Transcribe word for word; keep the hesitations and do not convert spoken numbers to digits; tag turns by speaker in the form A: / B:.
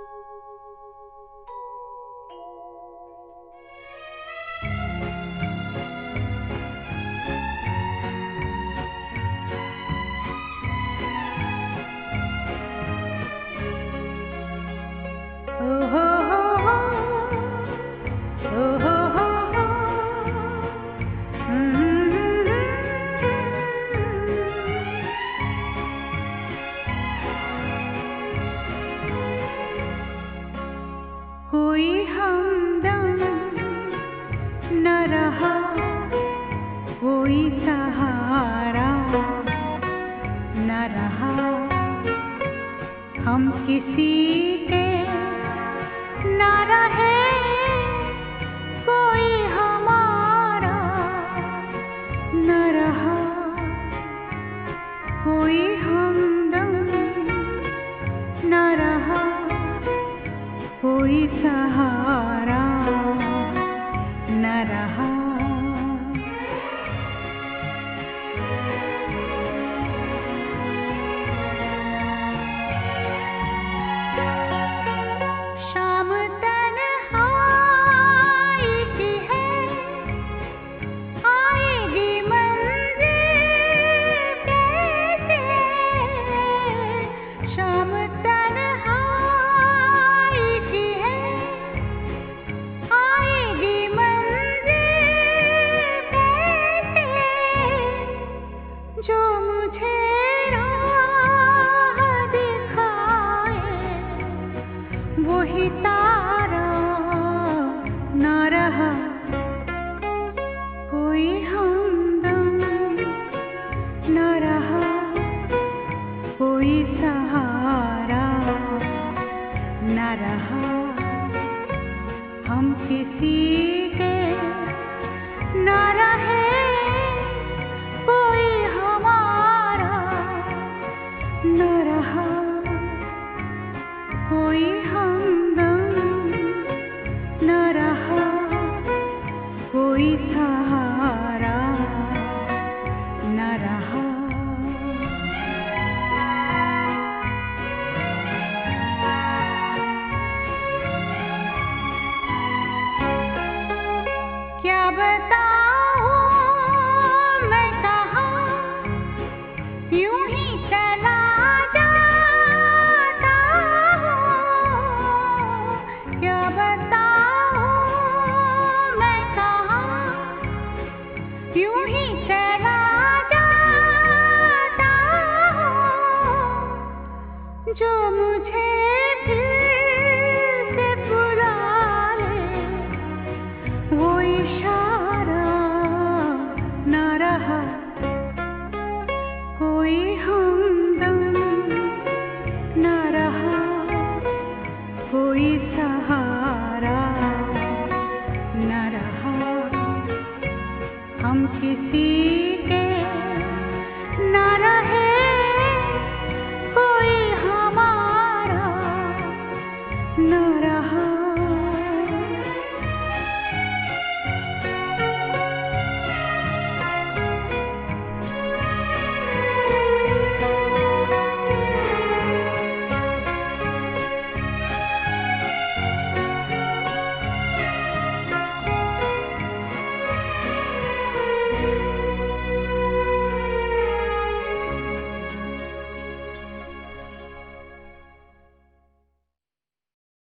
A: कोई हमदम न रहा, कोई सहारा न रहा, हम किसी के न रहे, कोई हमारा न रहा, कोई हमदम न रहा, कोई सहारा न रहा। शाम तन्हाई की है, आएगी मंज़िल कैसे? शाम तन्हाई की है, आएगी मंज़िल कैसे? जो मुझे राह दिखाए, वही तारा न रहा, कोई हमदम न रहा, कोई सहारा न रहा, हम किसी के न रहे, कोई हमारा न रहा, कोई हमदम न रहा, कोई सहारा न रहा। क्या बताऊं मैं कहाँ, यूं ही चला जाता हूँ। क्या बताऊं मैं कहाँ, यूं ही चला जाता हूँ। जो मुझे फिर से बुला ले, वो इशारा न रहा, कोई हमदम न रहा, कोई